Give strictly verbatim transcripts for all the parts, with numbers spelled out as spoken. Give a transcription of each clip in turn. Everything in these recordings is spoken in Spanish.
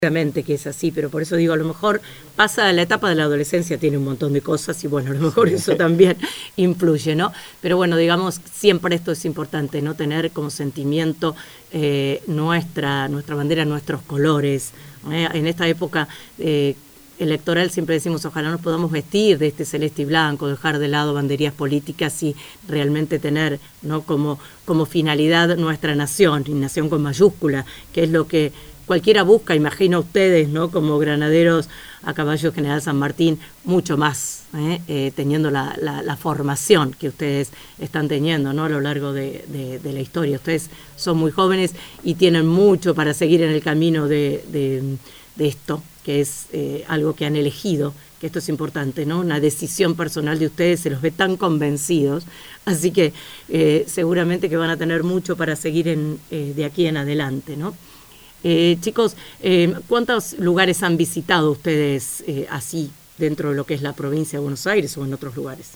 Obviamente que es así, pero por eso digo, a lo mejor pasa la etapa de la adolescencia, tiene un montón de cosas y bueno, a lo mejor eso también influye, ¿no? Pero bueno, digamos, siempre esto es importante, ¿no? Tener como sentimiento eh, nuestra, nuestra bandera, nuestros colores. ¿eh? En esta época eh, electoral siempre decimos, ojalá nos podamos vestir de este celeste y blanco, dejar de lado banderías políticas y realmente tener, ¿no? como, como finalidad nuestra nación, y nación con mayúscula, que es lo que cualquiera busca, imagino ustedes, ¿no? Como granaderos a caballo General San Martín, mucho más, ¿eh? Eh, teniendo la, la, la formación que ustedes están teniendo, ¿no? A lo largo de, de, de la historia. Ustedes son muy jóvenes y tienen mucho para seguir en el camino de, de, de esto, que es eh, algo que han elegido, que esto es importante, ¿no? Una decisión personal de ustedes, se los ve tan convencidos, así que eh, seguramente que van a tener mucho para seguir en, eh, de aquí en adelante, ¿no? Eh, chicos, eh, ¿cuántos lugares han visitado ustedes eh, así dentro de lo que es la provincia de Buenos Aires o en otros lugares?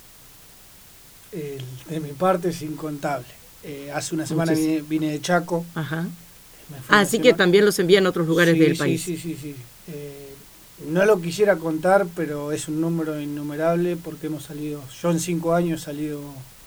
Eh, de mi parte es incontable. Eh, hace una semana vine, vine de Chaco. Ajá. Ah, así que también los envían a otros lugares sí, del sí, país. Sí, sí, sí. Eh, no lo quisiera contar, pero es un número innumerable porque hemos salido, yo en cinco años he salido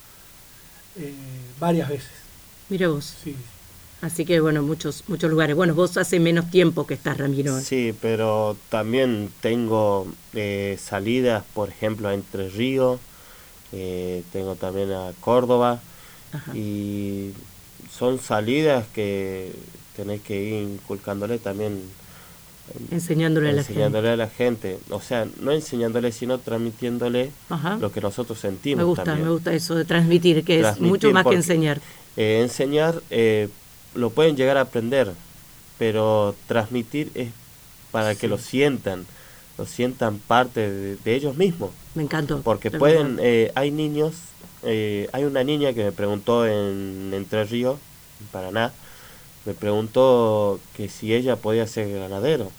eh, varias veces. Mira vos. Sí. Así que, bueno, muchos muchos lugares. Bueno, vos hace menos tiempo que estás, Ramiro. Sí, pero también tengo eh, salidas, por ejemplo, a Entre Ríos, eh, tengo también a Córdoba. Ajá. Y son salidas que tenés que ir inculcándole también. Enseñándole a la enseñándole gente. a la gente. O sea, no enseñándole, sino transmitiéndole Ajá. lo que nosotros sentimos. Me gusta, también. me gusta eso de transmitir, que transmitir es mucho más que enseñar. Eh, enseñar... Eh, lo pueden llegar a aprender, pero transmitir es para sí. que lo sientan, lo sientan parte de, de ellos mismos. Me encantó. Porque pueden, eh, hay niños, eh, hay una niña que me preguntó en Entre Ríos, en Paraná, me preguntó que si ella podía ser granadero.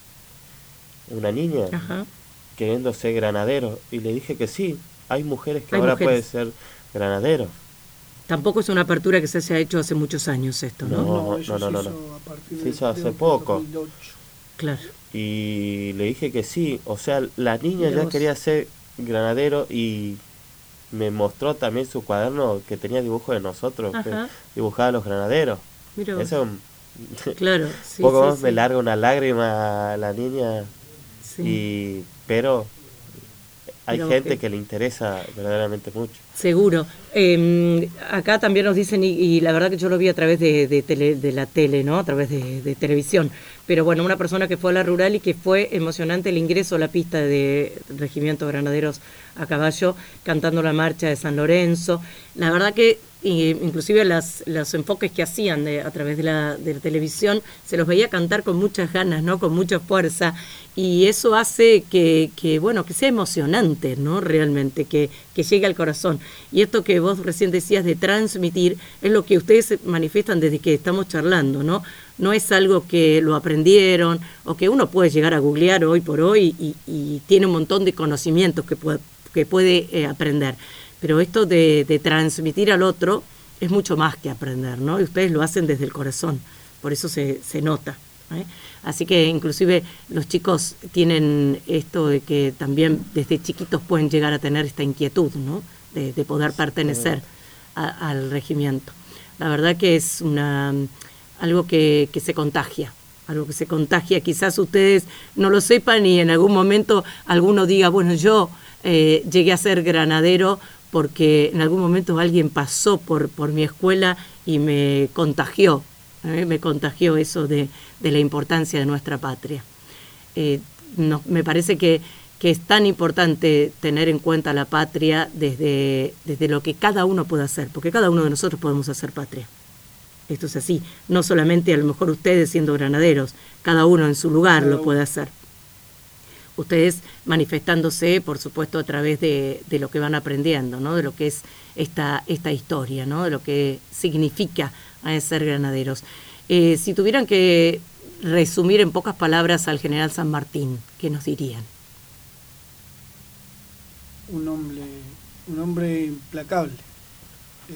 Una niña Ajá. queriendo ser granadero, y le dije que sí, hay mujeres que hay ahora mujeres. pueden ser granaderos. Tampoco es una apertura que se haya hecho hace muchos años esto, ¿no? No, no, no, no. no, no. Se hizo hace poco. Claro. Y le dije que sí, o sea, la niña Mira ya vos. quería ser granadero y me mostró también su cuaderno que tenía dibujos de nosotros, Ajá. que dibujaba a los granaderos. Mira Eso, claro, sí, poco sí, más sí. me larga una lágrima a la niña, sí. y pero hay Pero gente que... que le interesa verdaderamente mucho. Seguro. Eh, acá también nos dicen, y, y la verdad que yo lo vi a través de, de, tele, de la tele, ¿no? A través de, de televisión. Pero bueno, una persona que fue a la rural y que fue emocionante el ingreso a la pista de Regimiento Granaderos a Caballo, cantando la marcha de San Lorenzo. La verdad que y inclusive las, los enfoques que hacían de, a través de la, de la televisión, se los veía cantar con muchas ganas, ¿no? Con mucha fuerza, y eso hace que, que bueno, que sea emocionante, ¿no? Realmente, que, que llegue al corazón. Y esto que vos recién decías de transmitir, es lo que ustedes manifiestan desde que estamos charlando, ¿no? No es algo que lo aprendieron, o que uno puede llegar a googlear hoy por hoy, y, y tiene un montón de conocimientos que puede, que puede eh, aprender. Pero esto de, de transmitir al otro es mucho más que aprender, ¿no? Y ustedes lo hacen desde el corazón, por eso se, se nota, ¿eh? Así que inclusive los chicos tienen esto de que también desde chiquitos pueden llegar a tener esta inquietud, ¿no? De, de poder pertenecer a, al regimiento. La verdad que es una algo que, que se contagia, algo que se contagia. Quizás ustedes no lo sepan y en algún momento alguno diga, bueno, yo eh, llegué a ser granadero porque en algún momento alguien pasó por, por mi escuela y me contagió, ¿eh? me contagió eso de, de la importancia de nuestra patria. Eh, no, me parece que, que es tan importante tener en cuenta la patria desde, desde lo que cada uno puede hacer, porque cada uno de nosotros podemos hacer patria. Esto es así, no solamente a lo mejor ustedes siendo granaderos, cada uno en su lugar lo puede hacer. Ustedes manifestándose, por supuesto, a través de, de lo que van aprendiendo, ¿no? De lo que es esta, esta historia, ¿no? De lo que significa eh, ser granaderos. Eh, si tuvieran que resumir en pocas palabras al general San Martín, ¿qué nos dirían? Un hombre, un hombre implacable. Eh,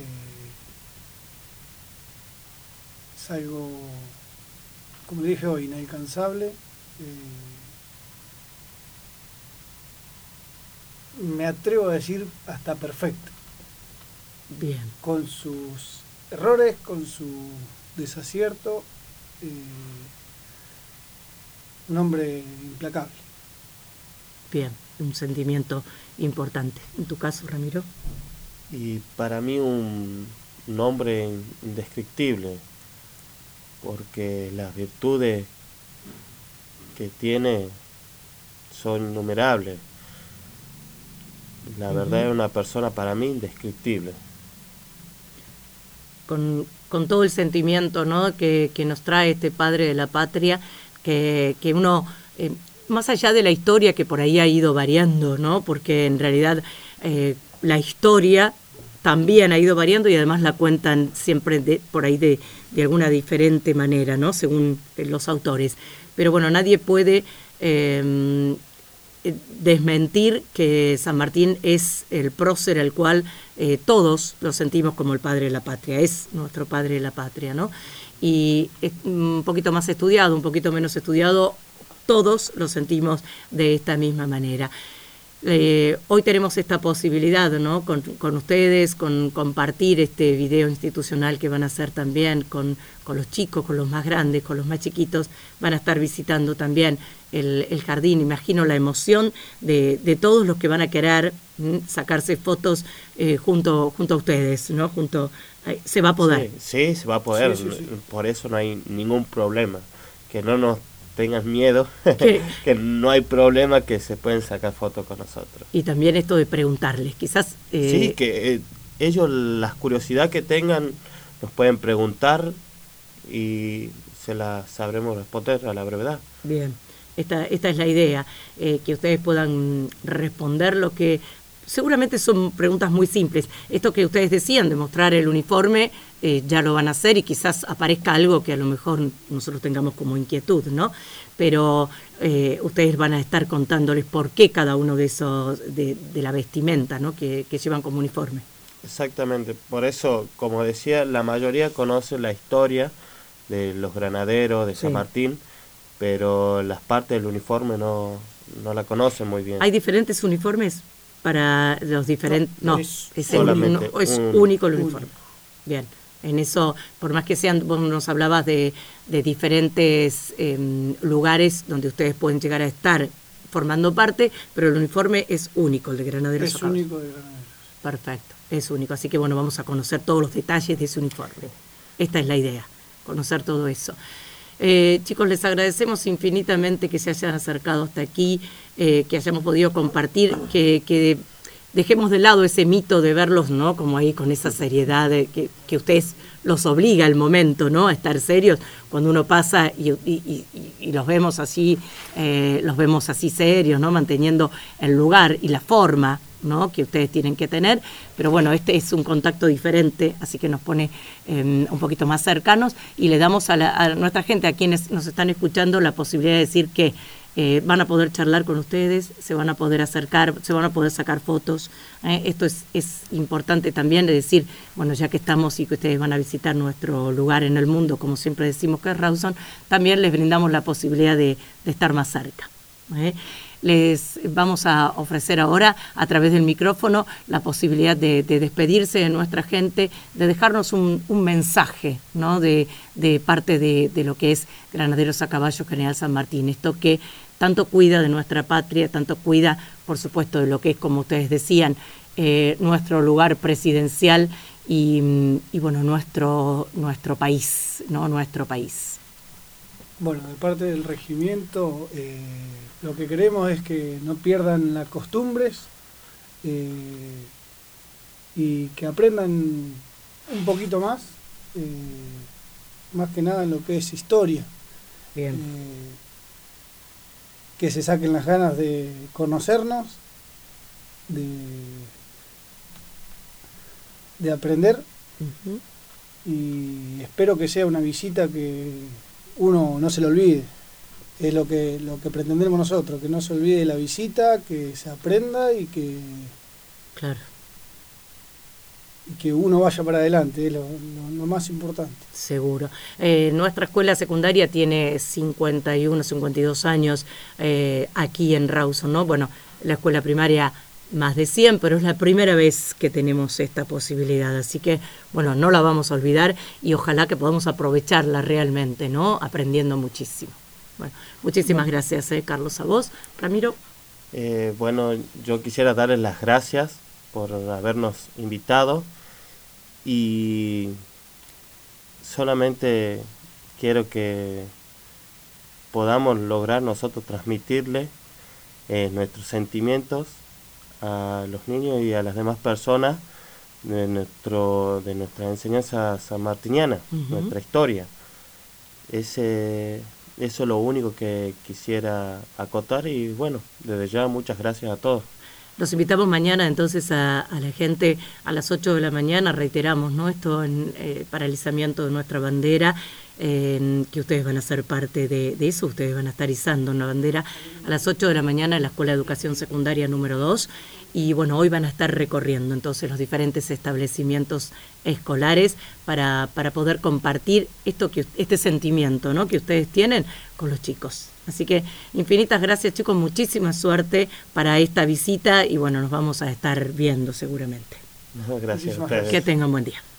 es algo, como dije hoy, inalcanzable. eh, me atrevo a decir hasta perfecto. Bien. Con sus errores, con su desacierto, eh, un hombre implacable. Bien, un sentimiento importante. ¿En tu caso, Ramiro? Y para mí un, un hombre indescriptible, porque las virtudes que tiene son innumerables. La uh-huh. verdad es una persona para mí indescriptible. Con, con todo el sentimiento, ¿no?, que, que nos trae este padre de la patria, que, que uno, eh, más allá de la historia que por ahí ha ido variando, ¿no?, porque en realidad eh, la historia también ha ido variando y además la cuentan siempre de, por ahí de, de alguna diferente manera, ¿no?, según los autores. Pero bueno, nadie puede eh, desmentir que San Martín es el prócer al cual eh, todos lo sentimos como el padre de la patria, es nuestro padre de la patria, ¿no? Y es un poquito más estudiado, un poquito menos estudiado, todos lo sentimos de esta misma manera. Eh, hoy tenemos esta posibilidad, ¿no?, con, con ustedes, con compartir este video institucional que van a hacer también con, con los chicos, con los más grandes, con los más chiquitos, van a estar visitando también el, el jardín. Imagino la emoción de, de todos los que van a querer ¿m? sacarse fotos eh, junto, junto a ustedes, ¿no? Junto, eh, se va a poder. Sí, sí, se va a poder, sí, sí, sí. Por eso no hay ningún problema, que no nos tengan miedo, que no hay problema, que se pueden sacar fotos con nosotros. Y también esto de preguntarles, quizás... Eh... Sí, que eh, ellos, las curiosidades que tengan, nos pueden preguntar y se las sabremos responder a la brevedad. Bien, esta, esta es la idea, eh, que ustedes puedan responder lo que... Seguramente son preguntas muy simples. Esto que ustedes decían, de mostrar el uniforme, eh, ya lo van a hacer y quizás aparezca algo que a lo mejor nosotros tengamos como inquietud, ¿no? Pero eh, ustedes van a estar contándoles por qué cada uno de esos, de, de la vestimenta, ¿no?, que, que llevan como uniforme. Exactamente, por eso, como decía, la mayoría conoce la historia de los granaderos, de San sí. Martín, pero las partes del uniforme no, no la conocen muy bien. ¿Hay diferentes uniformes para los diferentes? No, no es, es, el, no, es un, único el uniforme. Único. Bien, en eso, por más que sean, vos nos hablabas de, de diferentes eh, lugares donde ustedes pueden llegar a estar formando parte, pero el uniforme es único, el de Granaderos. Es único de Granaderos. Perfecto, es único. Así que bueno, vamos a conocer todos los detalles de ese uniforme. Esta es la idea, conocer todo eso. Eh, chicos, les agradecemos infinitamente que se hayan acercado hasta aquí, eh, que hayamos podido compartir, que, que dejemos de lado ese mito de verlos, ¿no?, como ahí con esa seriedad de que, que ustedes los obliga el momento, ¿no?, a estar serios. Cuando uno pasa y, y, y, y los vemos así, eh, los vemos así serios, ¿no?, manteniendo el lugar y la forma, ¿no?, que ustedes tienen que tener, pero bueno, este es un contacto diferente, así que nos pone eh, un poquito más cercanos y le damos a, la, a nuestra gente, a quienes nos están escuchando, la posibilidad de decir que eh, van a poder charlar con ustedes, se van a poder acercar, se van a poder sacar fotos. Eh, esto es, es importante también de decir, bueno, ya que estamos y que ustedes van a visitar nuestro lugar en el mundo, como siempre decimos que es Rawson, también les brindamos la posibilidad de, de estar más cerca. ¿eh? Les vamos a ofrecer ahora, a través del micrófono, la posibilidad de, de despedirse de nuestra gente, de dejarnos un, un mensaje, ¿no?, de, de parte de, de lo que es Granaderos a Caballo General San Martín. Esto que tanto cuida de nuestra patria, tanto cuida, por supuesto, de lo que es, como ustedes decían, eh, nuestro lugar presidencial y, y bueno, nuestro, nuestro país, ¿no?, nuestro país. Bueno, de parte del regimiento, eh, lo que queremos es que no pierdan las costumbres eh, y que aprendan un poquito más, eh, más que nada en lo que es historia. Bien. Eh, que se saquen las ganas de conocernos, de, de aprender, uh-huh. Y espero que sea una visita que uno no se lo olvide. Es lo que lo que pretendemos nosotros, que no se olvide la visita, que se aprenda y que claro y que uno vaya para adelante, es lo, lo, lo más importante. Seguro. Eh, nuestra escuela secundaria tiene cincuenta y uno, cincuenta y dos años eh, aquí en Rawson, ¿no? Bueno, la escuela primaria más de cien, pero es la primera vez que tenemos esta posibilidad, así que, bueno, no la vamos a olvidar y ojalá que podamos aprovecharla realmente, ¿no? Aprendiendo muchísimo. Bueno, muchísimas gracias, eh, Carlos, a vos. Ramiro. Eh, bueno, yo quisiera darles las gracias por habernos invitado y solamente quiero que podamos lograr nosotros transmitirle eh, nuestros sentimientos a los niños y a las demás personas de nuestro de nuestra enseñanza sanmartiniana, uh-huh. nuestra historia. Ese, eso es lo único que quisiera acotar y bueno, desde ya muchas gracias a todos. Los invitamos mañana entonces a, a la gente a las ocho de la mañana, reiteramos, ¿no? Esto en eh, paralizamiento de nuestra bandera, eh, que ustedes van a ser parte de, de eso, ustedes van a estar izando una bandera a las ocho de la mañana en la Escuela de Educación Secundaria número dos. Y bueno, hoy van a estar recorriendo entonces los diferentes establecimientos escolares para, para poder compartir esto que este sentimiento, ¿no? que ustedes tienen con los chicos. Así que infinitas gracias, chicos, muchísima suerte para esta visita y bueno, nos vamos a estar viendo seguramente. Gracias a ustedes. Que tengan buen día.